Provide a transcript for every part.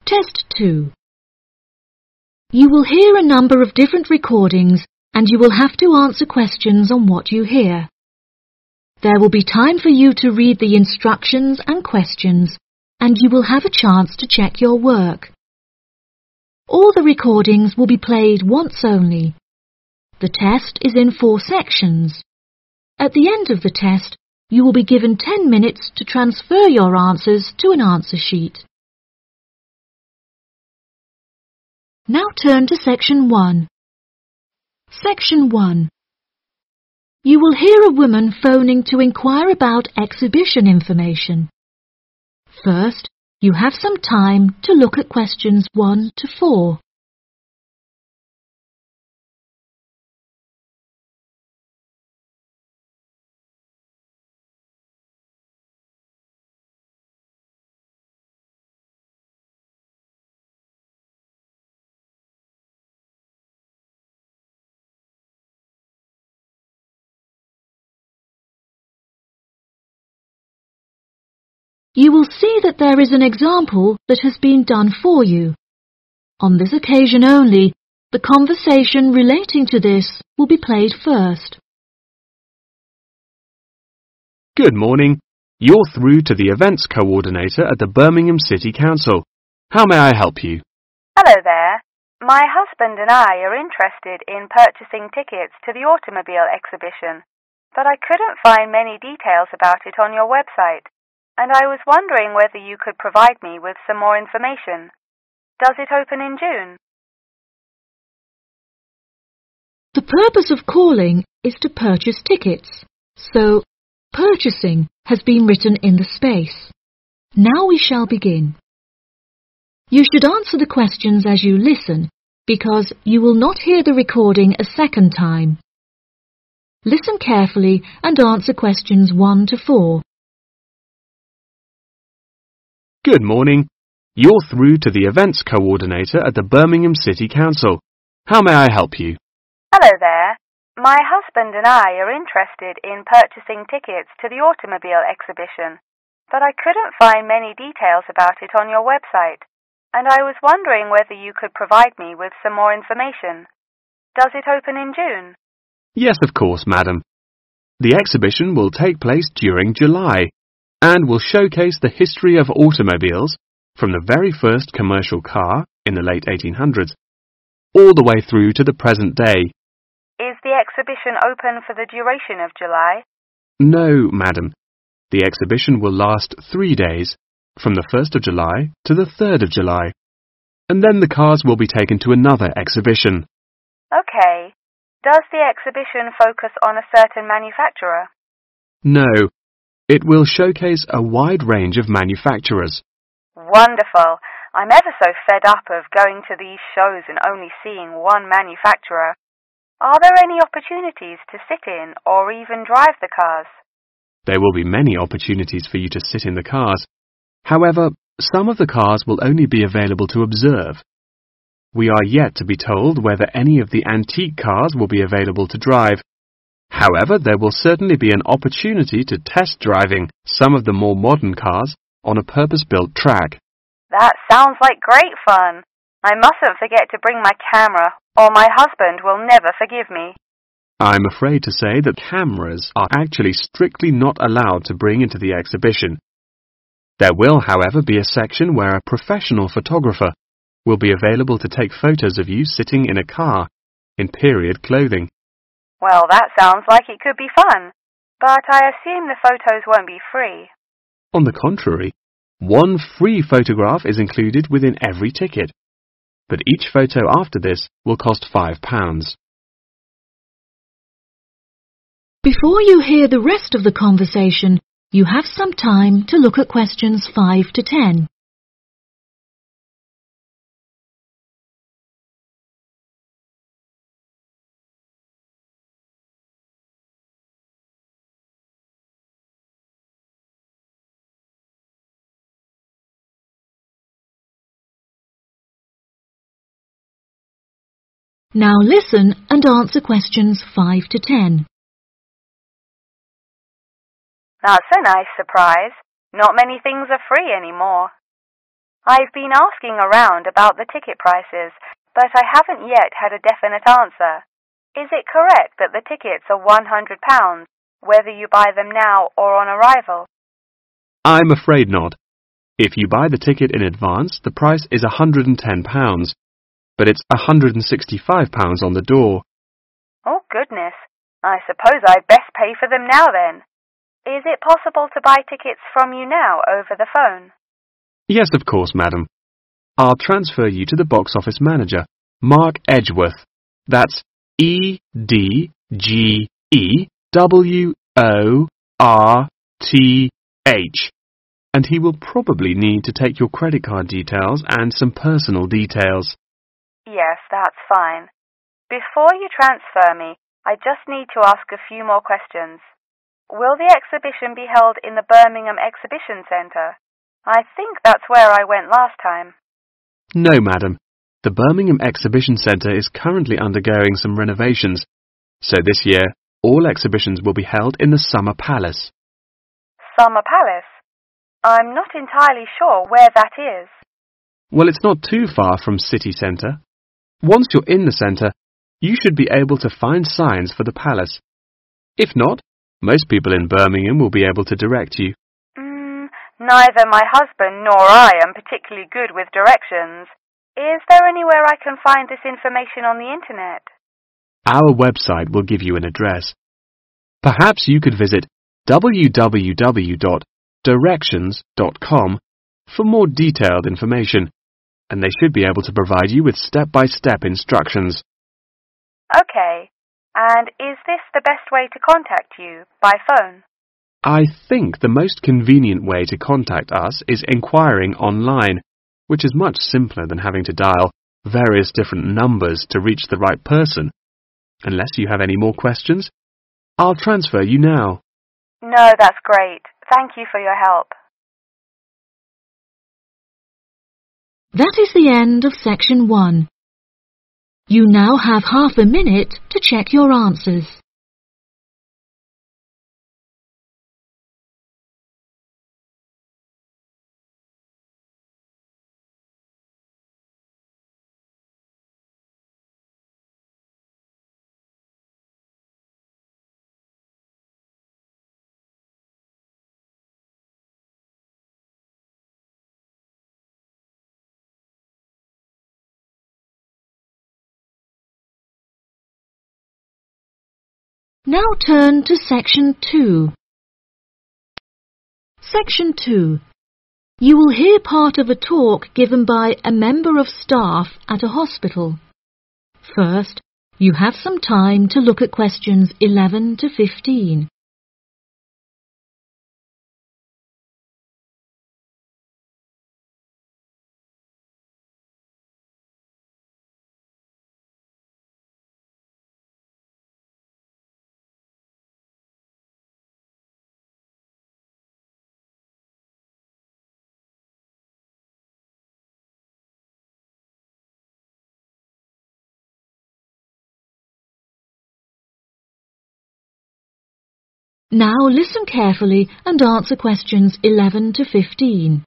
Test 2. You will hear a number of different recordings and you will have to answer questions on what you hear. There will be time for you to read the instructions and questions, and you will have a chance to check your work. All the recordings will be played once only. The test is in 4 sections. At the end of the test, you will be given 10 minutes to transfer your answers to an answer sheet. Now turn to Section 1. Section 1. You will hear a woman phoning to inquire about exhibition information. First, you have some time to look at questions 1 to 4. You will see that there is an example that has been done for you. On this occasion only, the conversation relating to this will be played first. Good morning. You're through to the events coordinator at the Birmingham City Council. How may I help you? Hello there. My husband and I are interested in purchasing tickets to the automobile exhibition, but I couldn't find many details about it on your website. And I was wondering whether you could provide me with some more information. Does it open in June? The purpose of calling is to purchase tickets, so purchasing has been written in the space. Now we shall begin. You should answer the questions as you listen, because you will not hear the recording a second time. Listen carefully and answer questions 1 to 4. Good morning. You're through to the events coordinator at the Birmingham City Council. How may I help you? Hello there. My husband and I are interested in purchasing tickets to the automobile exhibition, but I couldn't find many details about it on your website, and I was wondering whether you could provide me with some more information. Does it open in June? Yes, of course, madam. The exhibition will take place during July and will showcase the history of automobiles from the very first commercial car in the late 1800s all the way through to the present day. Is the exhibition open for the duration of July? No, madam. The exhibition will last 3 days, from the 1st of July to the 3rd of July, and then the cars will be taken to another exhibition. Okay. Does the exhibition focus on a certain manufacturer? No. It will showcase a wide range of manufacturers. Wonderful. I'm ever so fed up of going to these shows and only seeing one manufacturer. Are there any opportunities to sit in or even drive the cars? There will be many opportunities for you to sit in the cars. However, some of the cars will only be available to observe. We are yet to be told whether any of the antique cars will be available to drive. However, there will certainly be an opportunity to test driving some of the more modern cars on a purpose-built track. That sounds like great fun. I mustn't forget to bring my camera, or my husband will never forgive me. I'm afraid to say that cameras are actually strictly not allowed to bring into the exhibition. There will, however, be a section where a professional photographer will be available to take photos of you sitting in a car in period clothing. Well, that sounds like it could be fun, but I assume the photos won't be free. On the contrary, one free photograph is included within every ticket, but each photo after this will cost £5. Before you hear the rest of the conversation, you have some time to look at questions 5 to 10. Now listen and answer questions 5 to 10. That's a nice surprise. Not many things are free anymore. I've been asking around about the ticket prices, but I haven't yet had a definite answer. Is it correct that the tickets are £100, whether you buy them now or on arrival? I'm afraid not. If you buy the ticket in advance, the price is £110, but it's £165 on the door. Oh, goodness. I suppose I'd best pay for them now then. Is it possible to buy tickets from you now over the phone? Yes, of course, madam. I'll transfer you to the box office manager, Mark Edgeworth. That's EDGEWORTH. And he will probably need to take your credit card details and some personal details. Yes, that's fine. Before you transfer me, I just need to ask a few more questions. Will the exhibition be held in the Birmingham Exhibition Centre? I think that's where I went last time. No, madam. The Birmingham Exhibition Centre is currently undergoing some renovations, so this year all exhibitions will be held in the Summer Palace. Summer Palace? I'm not entirely sure where that is. Well, it's not too far from City Centre. Once you're in the centre, you should be able to find signs for the palace. If not, most people in Birmingham will be able to direct you. Neither my husband nor I am particularly good with directions. Is there anywhere I can find this information on the internet? Our website will give you an address. Perhaps you could visit www.directions.com for more detailed information, and they should be able to provide you with step-by-step instructions. Okay. And is this the best way to contact you, by phone? I think the most convenient way to contact us is inquiring online, which is much simpler than having to dial various different numbers to reach the right person. Unless you have any more questions, I'll transfer you now. No, that's great. Thank you for your help. That is the end of section 1. You now have half a minute to check your answers. Now turn to section 2. Section 2. You will hear part of a talk given by a member of staff at a hospital. First, you have some time to look at questions 11 to 15. Now listen carefully and answer questions 11 to 15.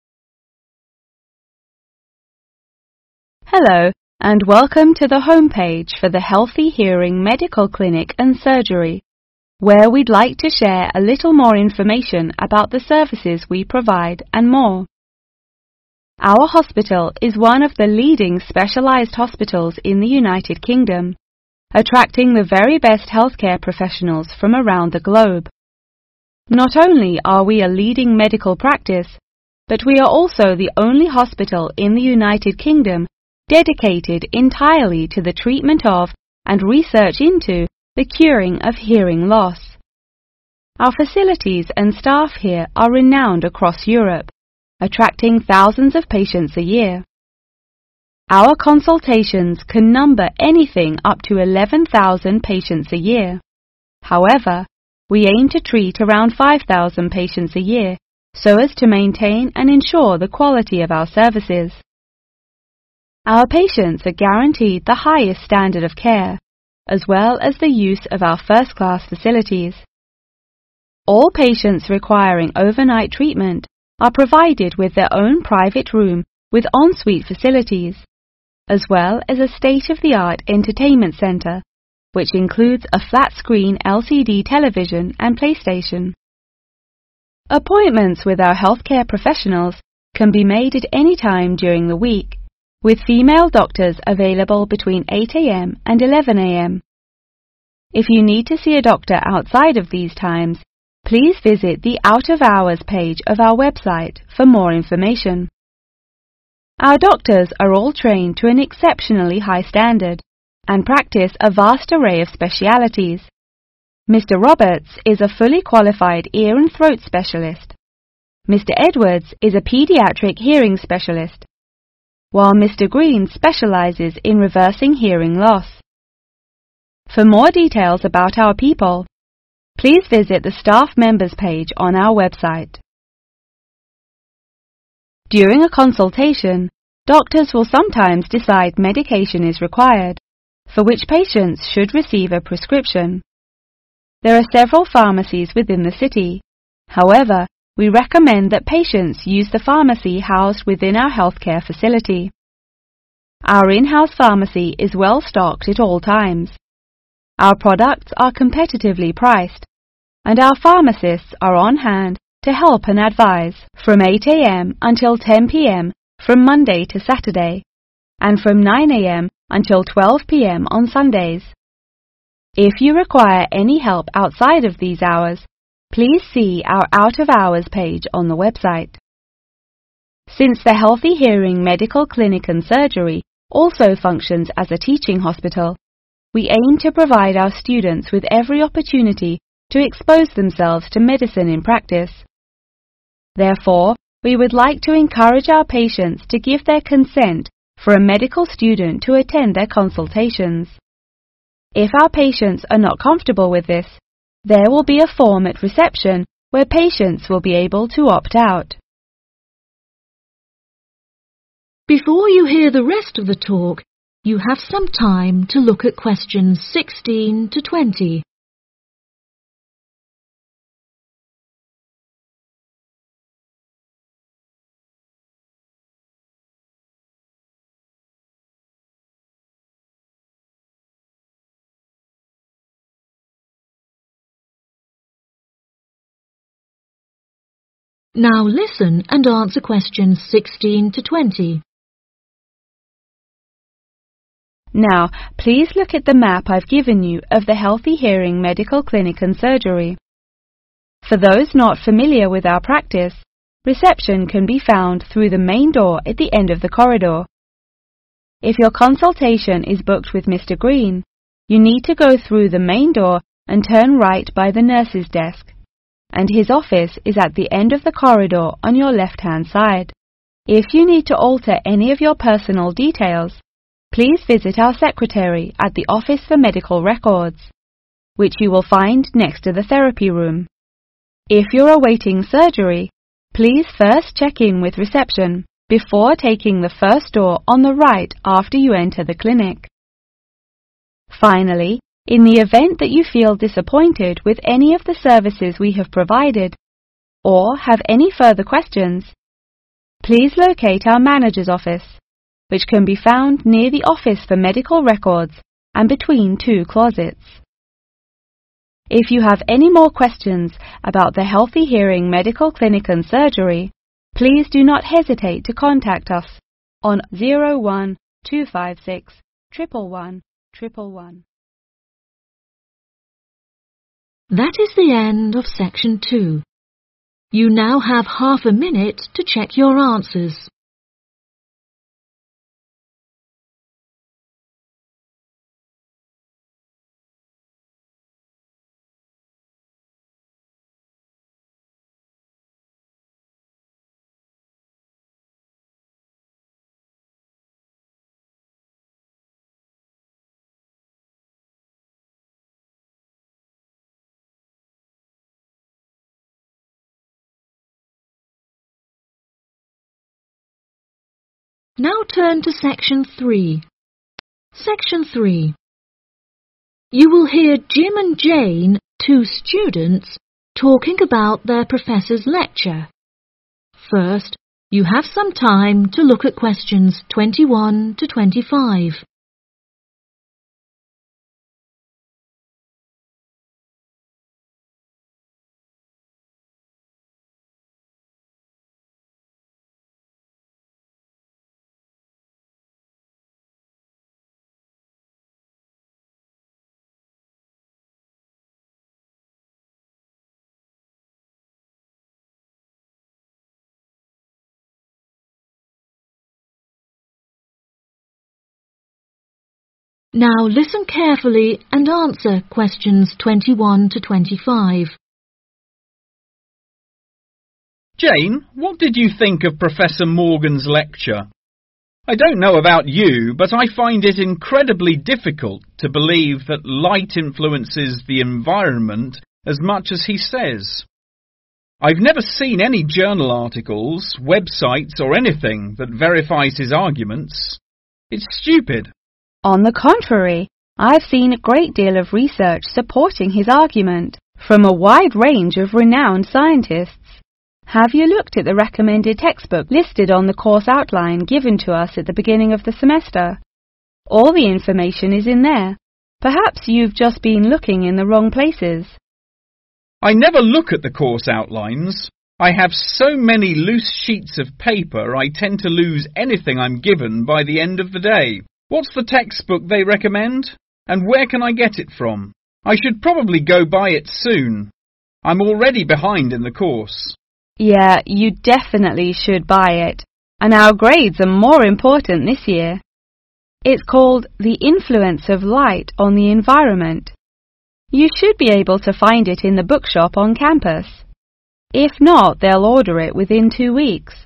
Hello, and welcome to the homepage for the Healthy Hearing Medical Clinic and Surgery, where we'd like to share a little more information about the services we provide and more. Our hospital is one of the leading specialised hospitals in the United Kingdom, attracting the very best healthcare professionals from around the globe. Not only are we a leading medical practice, but we are also the only hospital in the United Kingdom dedicated entirely to the treatment of and research into the curing of hearing loss. Our facilities and staff here are renowned across Europe, attracting thousands of patients a year. Our consultations can number anything up to 11,000 patients a year. However, we aim to treat around 5,000 patients a year so as to maintain and ensure the quality of our services. Our patients are guaranteed the highest standard of care, as well as the use of our first-class facilities. All patients requiring overnight treatment are provided with their own private room with ensuite facilities, as well as a state-of-the-art entertainment center, which includes a flat-screen LCD television and PlayStation. Appointments with our healthcare professionals can be made at any time during the week, with female doctors available between 8 a.m. and 11 a.m. If you need to see a doctor outside of these times, please visit the Out of Hours page of our website for more information. Our doctors are all trained to an exceptionally high standard and practice a vast array of specialities. Mr. Roberts is a fully qualified ear and throat specialist. Mr. Edwards is a pediatric hearing specialist, while Mr. Green specializes in reversing hearing loss. For more details about our people, please visit the staff members page on our website. During a consultation, doctors will sometimes decide medication is required, for which patients should receive a prescription. There are several pharmacies within the city. However, we recommend that patients use the pharmacy housed within our healthcare facility. Our in-house pharmacy is well stocked at all times. Our products are competitively priced, and our pharmacists are on hand to help and advise from 8 a.m. until 10 p.m. from Monday to Saturday, and from 9 a.m. until 12 p.m. on Sundays. If you require any help outside of these hours, please see our Out of Hours page on the website. Since the Healthy Hearing Medical Clinic and Surgery also functions as a teaching hospital, we aim to provide our students with every opportunity to expose themselves to medicine in practice. Therefore, we would like to encourage our patients to give their consent for a medical student to attend their consultations. If our patients are not comfortable with this, there will be a form at reception where patients will be able to opt out. Before you hear the rest of the talk, you have some time to look at questions 16 to 20. Now listen and answer questions 16 to 20. Now, please look at the map I've given you of the Healthy Hearing Medical Clinic and Surgery. For those not familiar with our practice, reception can be found through the main door at the end of the corridor. If your consultation is booked with Mr. Green, you need to go through the main door and turn right by the nurse's desk, and his office is at the end of the corridor on your left-hand side. If you need to alter any of your personal details, please visit our secretary at the Office for Medical Records, which you will find next to the therapy room. If you're awaiting surgery, please first check in with reception before taking the first door on the right after you enter the clinic. Finally, in the event that you feel disappointed with any of the services we have provided, or have any further questions, please locate our manager's office, which can be found near the Office for Medical Records and between two closets. If you have any more questions about the Healthy Hearing Medical Clinic and Surgery, please do not hesitate to contact us on 01 256 111 111. That is the end of section 2. You now have half a minute to check your answers. Now turn to section 3. Section 3. You will hear Jim and Jane, two students, talking about their professor's lecture. First, you have some time to look at questions 21 to 25. Now listen carefully and answer questions 21 to 25. Jane, what did you think of Professor Morgan's lecture? I don't know about you, but I find it incredibly difficult to believe that light influences the environment as much as he says. I've never seen any journal articles, websites or anything that verifies his arguments. It's stupid. On the contrary, I've seen a great deal of research supporting his argument from a wide range of renowned scientists. Have you looked at the recommended textbook listed on the course outline given to us at the beginning of the semester? All the information is in there. Perhaps you've just been looking in the wrong places. I never look at the course outlines. I have so many loose sheets of paper I tend to lose anything I'm given by the end of the day. What's the textbook they recommend? And where can I get it from? I should probably go buy it soon. I'm already behind in the course. Yeah, you definitely should buy it. And our grades are more important this year. It's called The Influence of Light on the Environment. You should be able to find it in the bookshop on campus. If not, they'll order it within 2 weeks.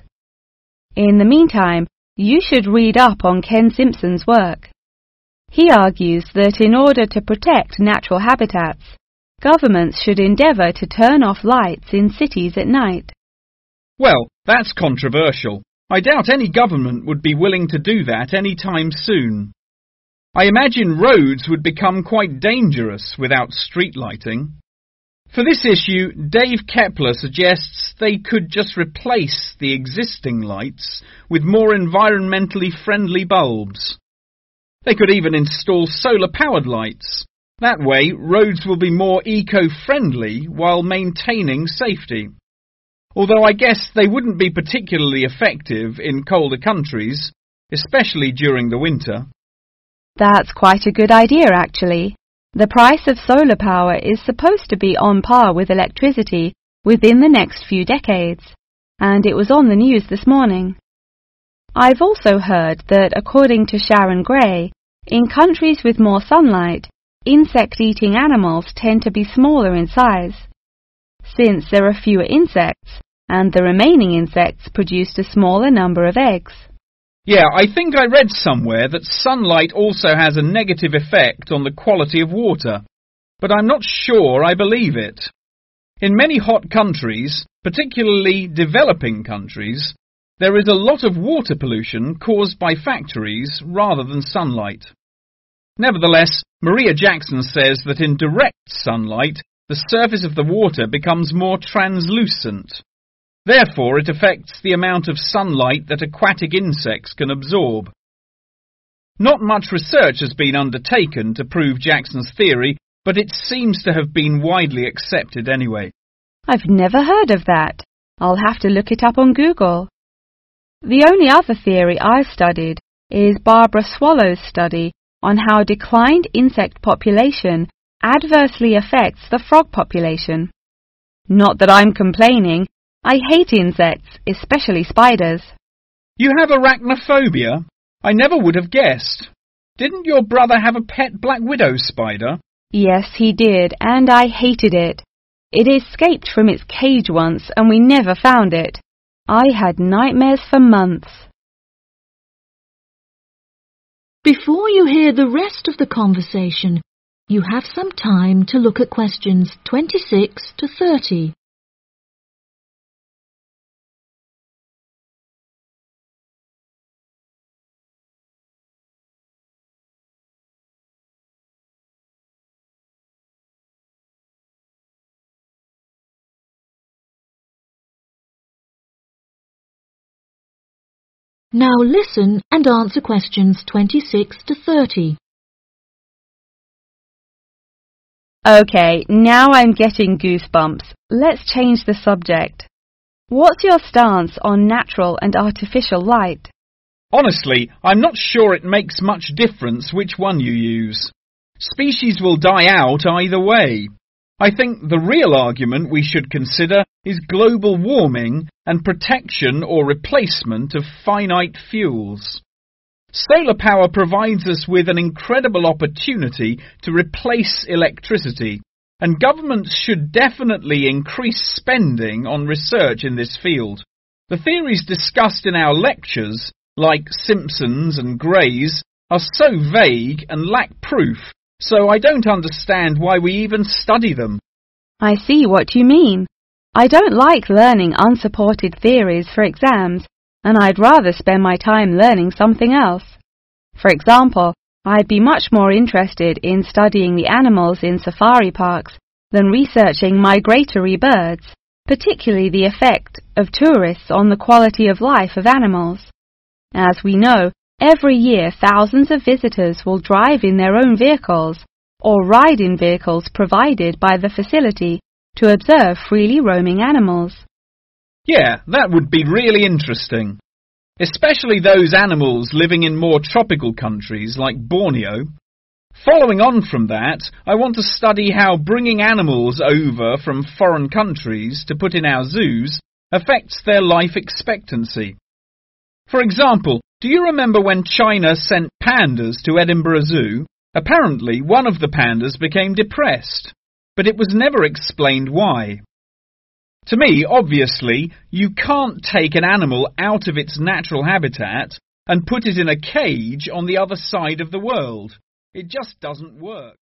In the meantime, you should read up on Ken Simpson's work. He argues that in order to protect natural habitats, governments should endeavour to turn off lights in cities at night. Well, that's controversial. I doubt any government would be willing to do that any time soon. I imagine roads would become quite dangerous without street lighting. For this issue, Dave Kepler suggests they could just replace the existing lights with more environmentally friendly bulbs. They could even install solar-powered lights. That way, roads will be more eco-friendly while maintaining safety. Although I guess they wouldn't be particularly effective in colder countries, especially during the winter. That's quite a good idea, actually. The price of solar power is supposed to be on par with electricity within the next few decades, and it was on the news this morning. I've also heard that, according to Sharon Gray, in countries with more sunlight, insect-eating animals tend to be smaller in size. Since there are fewer insects, and the remaining insects produced a smaller number of eggs. Yeah, I think I read somewhere that sunlight also has a negative effect on the quality of water, but I'm not sure I believe it. In many hot countries, particularly developing countries, there is a lot of water pollution caused by factories rather than sunlight. Nevertheless, Maria Jackson says that in direct sunlight, the surface of the water becomes more translucent. Therefore, it affects the amount of sunlight that aquatic insects can absorb. Not much research has been undertaken to prove Jackson's theory, but it seems to have been widely accepted anyway. I've never heard of that. I'll have to look it up on Google. The only other theory I've studied is Barbara Swallow's study on how declined insect population adversely affects the frog population. Not that I'm complaining. I hate insects, especially spiders. You have arachnophobia? I never would have guessed. Didn't your brother have a pet black widow spider? Yes, he did, and I hated it. It escaped from its cage once, and we never found it. I had nightmares for months. Before you hear the rest of the conversation, you have some time to look at questions 26 to 30. Now listen and answer questions 26 to 30. Okay, now I'm getting goosebumps. Let's change the subject. What's your stance on natural and artificial light? Honestly, I'm not sure it makes much difference which one you use. Species will die out either way. I think the real argument we should consider is global warming and protection or replacement of finite fuels. Solar power provides us with an incredible opportunity to replace electricity, and governments should definitely increase spending on research in this field. The theories discussed in our lectures, like Simpson's and Gray's, are so vague and lack proof, so I don't understand why we even study them. I see what you mean. I don't like learning unsupported theories for exams, and I'd rather spend my time learning something else. For example, I'd be much more interested in studying the animals in safari parks than researching migratory birds, particularly the effect of tourists on the quality of life of animals. As we know, every year thousands of visitors will drive in their own vehicles or ride in vehicles provided by the facility to observe freely roaming animals. Yeah, that would be really interesting. Especially those animals living in more tropical countries like Borneo. Following on from that, I want to study how bringing animals over from foreign countries to put in our zoos affects their life expectancy. For example, do you remember when China sent pandas to Edinburgh Zoo? Apparently, one of the pandas became depressed, but it was never explained why. To me, obviously, you can't take an animal out of its natural habitat and put it in a cage on the other side of the world. It just doesn't work.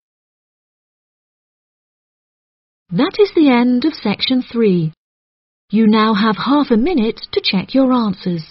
That is the end of section 3. You now have half a minute to check your answers.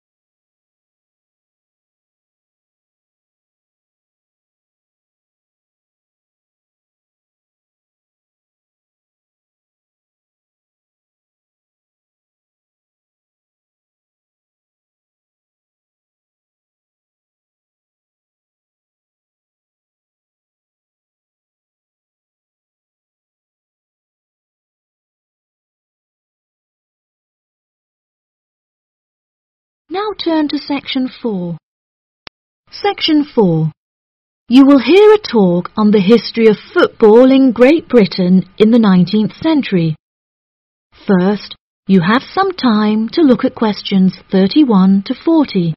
Now turn to section 4. Section 4. You will hear a talk on the history of football in Great Britain in the 19th century. First, you have some time to look at questions 31 to 40.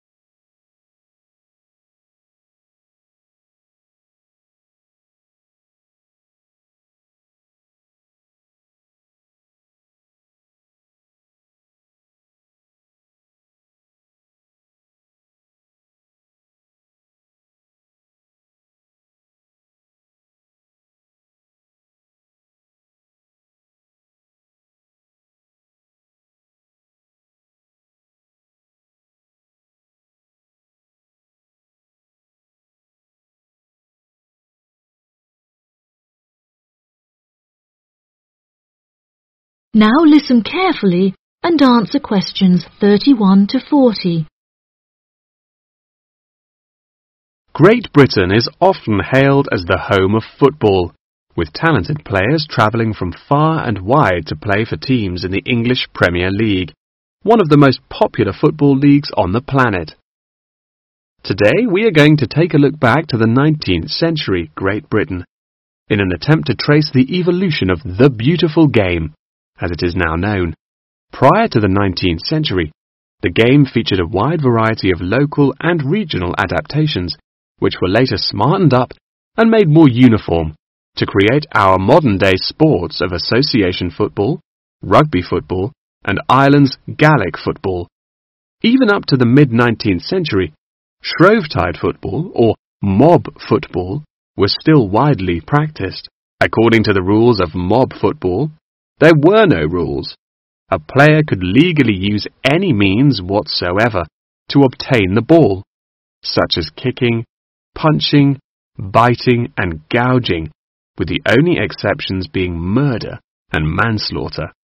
Now listen carefully and answer questions 31 to 40. Great Britain is often hailed as the home of football, with talented players travelling from far and wide to play for teams in the English Premier League, one of the most popular football leagues on the planet. Today we are going to take a look back to the 19th century Great Britain, in an attempt to trace the evolution of the beautiful game, as it is now known. Prior to the 19th century, the game featured a wide variety of local and regional adaptations, which were later smartened up and made more uniform to create our modern-day sports of association football, rugby football, and Ireland's Gaelic football. Even up to the mid-19th century, Shrovetide football, or mob football, was still widely practiced. According to the rules of mob football, there were no rules. A player could legally use any means whatsoever to obtain the ball, such as kicking, punching, biting and gouging, with the only exceptions being murder and manslaughter.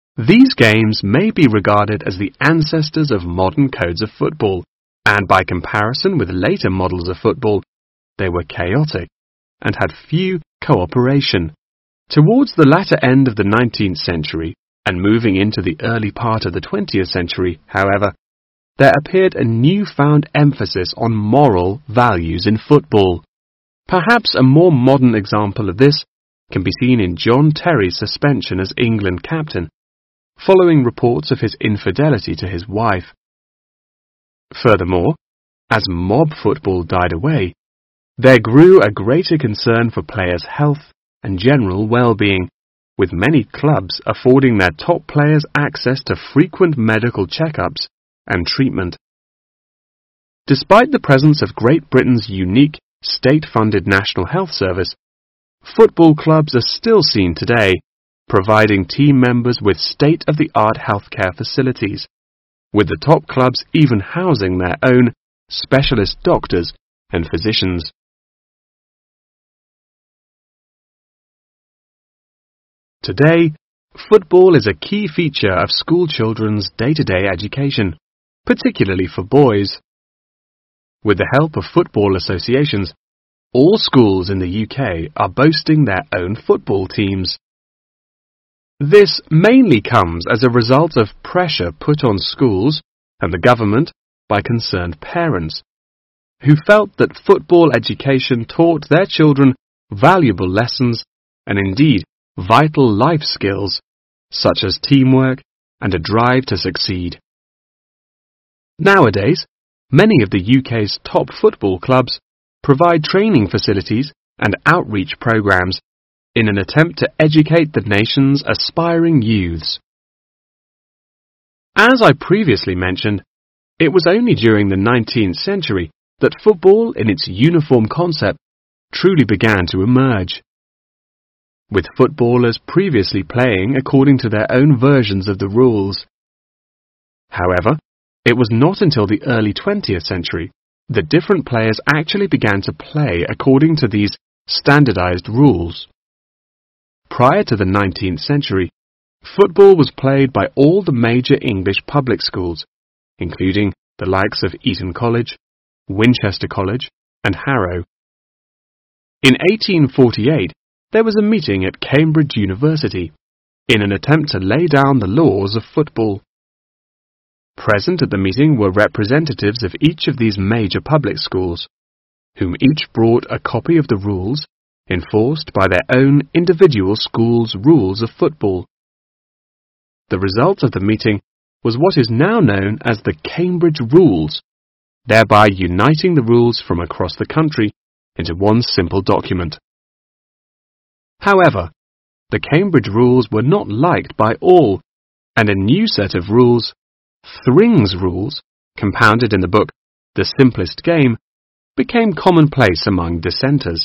These games may be regarded as the ancestors of modern codes of football, and by comparison with later models of football, they were chaotic and had few cooperation. Towards the latter end of the 19th century and moving into the early part of the 20th century, however, there appeared a newfound emphasis on moral values in football. Perhaps a more modern example of this can be seen in John Terry's suspension as England captain, following reports of his infidelity to his wife. Furthermore, as mob football died away, there grew a greater concern for players' health and general well-being, with many clubs affording their top players access to frequent medical checkups and treatment. Despite the presence of Great Britain's unique state-funded National Health Service, football clubs are still seen today providing team members with state-of-the-art healthcare facilities, with the top clubs even housing their own specialist doctors and physicians. Today, football is a key feature of school children's day-to-day education, particularly for boys. With the help of football associations, all schools in the UK are boasting their own football teams. This mainly comes as a result of pressure put on schools and the government by concerned parents, who felt that football education taught their children valuable lessons and indeed vital life skills, such as teamwork and a drive to succeed. Nowadays, many of the UK's top football clubs provide training facilities and outreach programs in an attempt to educate the nation's aspiring youths. As I previously mentioned, it was only during the 19th century that football in its uniform concept truly began to emerge, with footballers previously playing according to their own versions of the rules. However, it was not until the early 20th century that different players actually began to play according to these standardized rules. Prior to the 19th century, football was played by all the major English public schools, including the likes of Eton College, Winchester College, and Harrow. In 1848, there was a meeting at Cambridge University in an attempt to lay down the laws of football. Present at the meeting were representatives of each of these major public schools, whom each brought a copy of the rules enforced by their own individual school's rules of football. The result of the meeting was what is now known as the Cambridge Rules, thereby uniting the rules from across the country into one simple document. However, the Cambridge Rules were not liked by all, and a new set of rules, Thring's Rules, compounded in the book The Simplest Game, became commonplace among dissenters.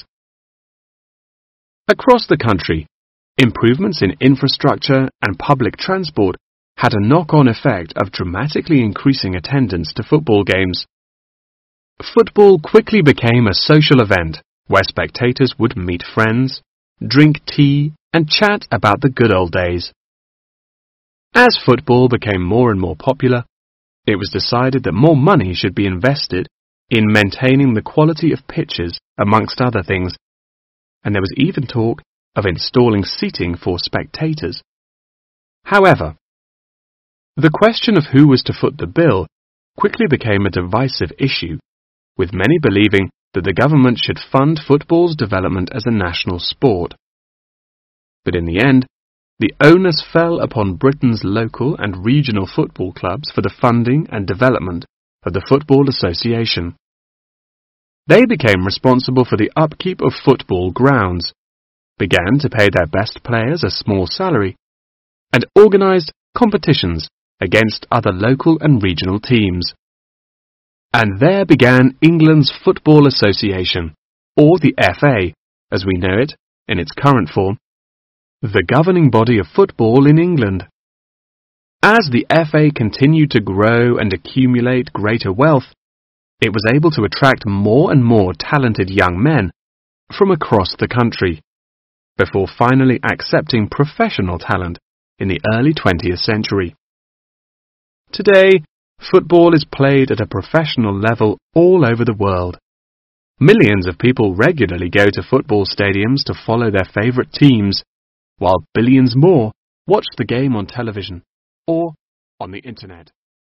Across the country, improvements in infrastructure and public transport had a knock-on effect of dramatically increasing attendance to football games. Football quickly became a social event where spectators would meet friends, drink tea, and chat about the good old days. As football became more and more popular, it was decided that more money should be invested in maintaining the quality of pitches, amongst other things, and there was even talk of installing seating for spectators. However, the question of who was to foot the bill quickly became a divisive issue, with many believing that the government should fund football's development as a national sport. But in the end, the onus fell upon Britain's local and regional football clubs for the funding and development of the Football Association. They became responsible for the upkeep of football grounds, began to pay their best players a small salary, and organised competitions against other local and regional teams. And there began England's Football Association, or the FA, as we know it in its current form, the governing body of football in England. As the FA continued to grow and accumulate greater wealth, it was able to attract more and more talented young men from across the country, before finally accepting professional talent in the early 20th century. Today, football is played at a professional level all over the world. Millions of people regularly go to football stadiums to follow their favourite teams, while billions more watch the game on television or on the internet.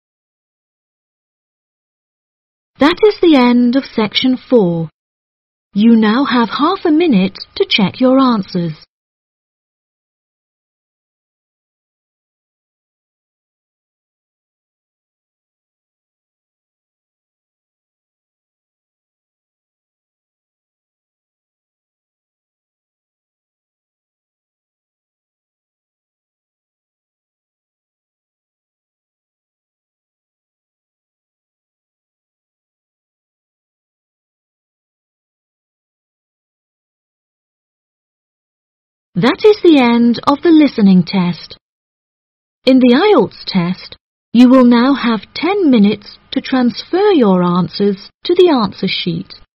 That is the end of section 4. You now have half a minute to check your answers. That is the end of the listening test. In the IELTS test, you will now have 10 minutes to transfer your answers to the answer sheet.